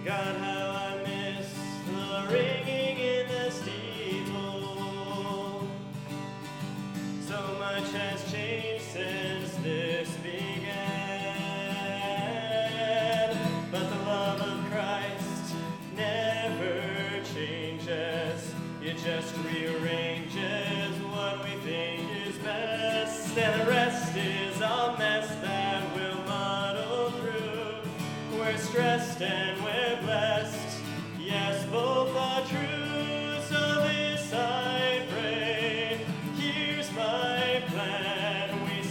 God, how I miss the ringing in the steeple. So much has changed since this began, but the love of Christ never changes. It just rearranges what we think is best, and the rest is a mess that we'll muddle through. We're stressed and we're blessed, yes, both are true. So this I pray, here's my plan. We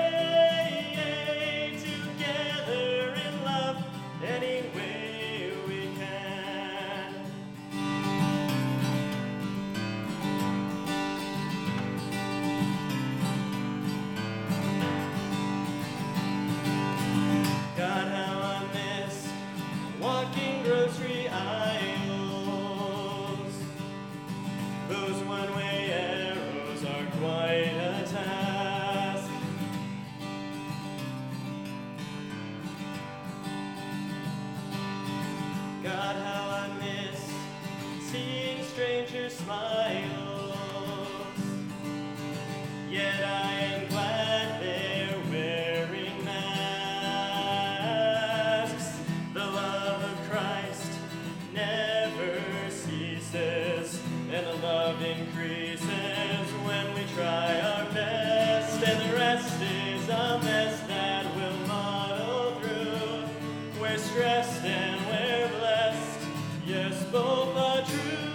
stay together in love any way we can. God, how I miss walking grocery aisles. Those one-way arrows are quite a task. God, how I miss seeing strangers' smiles. Yet I am glad they're wearing masks. The love of Christ never ceases, and the love increases when we try our best, and the rest is a mess that we'll muddle through. We're stressed and we're blessed, yes, both are true.